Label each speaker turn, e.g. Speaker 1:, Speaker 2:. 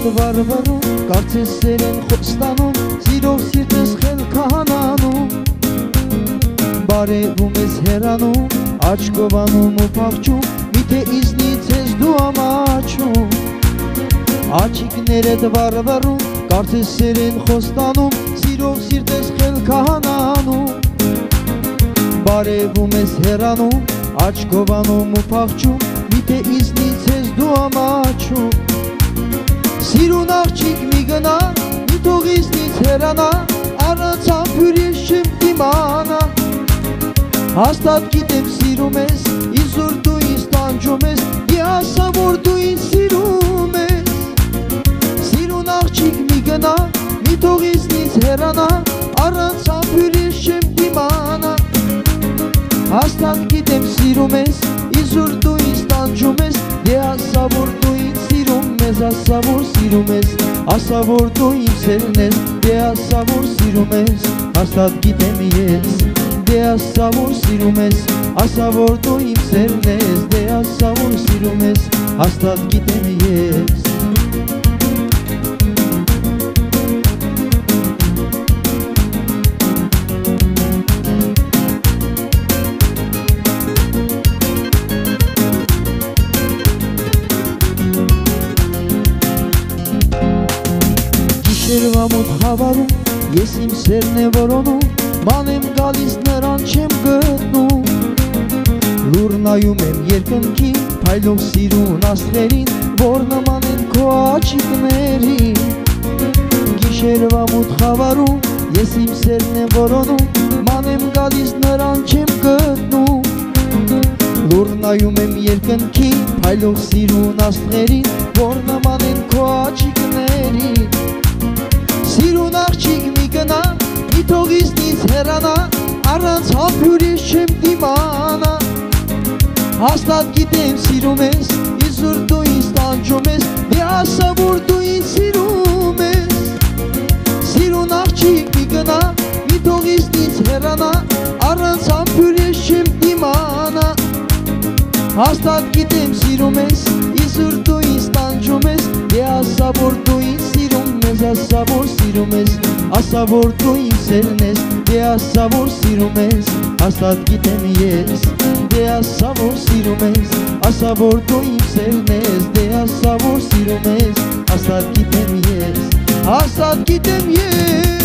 Speaker 1: Ակիքներդ վարվարում, կարծես սեր են խոստանում, սիրով սիրտս խելք հանանում, բարևում ես հեռանում, աչքով անում ու փախչում, միթե իզնից ես դու ամաչում, Ակիքներդ վարվարում, կարծես սեր են խոստանում, սիրով սիրտս խելք հանանում, բարևում ես հեռանում, աչքով անում ու փախչում, միթե իզնից ես դու ամաչում, Սիրուն աղջիկ մի գնա, մի թող իզնից հեռանա, առանց համբույր ես չեմ դիմանա, հաստատ գիտեմ սիրում ես, իզուր դու ինձ տանջում ես, դիասա որ դու ինձ սիրում ես, Սիրուն աղջիկ մի գնա, մի թող իզնից հեռանա, առանց համբույր ես չեմ դիմանա, հաստատ գիտեմ սիրում ես, իզուր դու ինձ տանջում ես, դիասա որ դու ինձ սիրում ես, ասա որ սիրում ես, ասա որ դու ինձ սերն ես, դիասա որ սիրում ես, հաստատ գիտեմ ես, դիասա որ սիրում ես, ասա որ դու ինձ սերն ես, դիասա որ սիրում ես, հաստատ գիտեմ ես Գիշերվա մոտ խավարում, ես իմ սերն է որոնում, ման եմ գալիս նրան չեմ գտնում, լուր նայում եմ երկնքին, փայլող սիրուն աստղերին, որ նման են քո աջիկներին, Գիշերվա մոտ խավարում, ես իմ սերն է որոնում, ման եմ գալիս նրան չեմ գտնում, լուր նայում եմ երկնքին, փայլող սիրուն աստղերին, որ նման են քո աջիկներին, Սիրուն աղջիկ մի գնա, մի թող իզնից հեռանա, առանց համբույր ես չեմ դիմանա, հաստատ գիտեմ սիրում ես, իզուր դու ինձ տանջում ես, դիասա որ դու ինձ սիրում ես, Սիրուն աղջիկ մի գնա, մի թող իզնից հեռանա, առանց համբույր ես չեմ դիմանա, հաստատ գիտեմ սիրում ես, իզուր դու ինձ տանջում ես, դիասա որ դու ինձ սիրում ես, ասա որ սիրում ես, ասա որ դու ինձ սերն ես, դիասա որ սիրում ես, հաստատ գիտեմ ես, դիասա որ սիրում ես, ասա որ դու ինձ սերն ես, դիասա որ սիրում ես, հաստատ գիտեմ ես, հաստատ գիտեմ ես